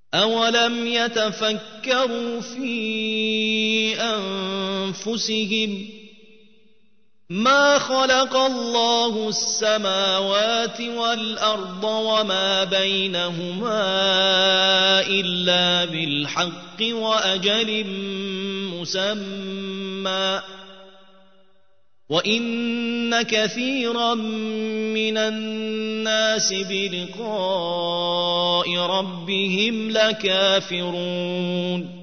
أولم يتفكروا في أنفسهم ما خلق الله السماوات والأرض وما بينهما إلا بالحق وأجل مسمى وإن كثيرا من الناس بلقاء ربهم لكافرون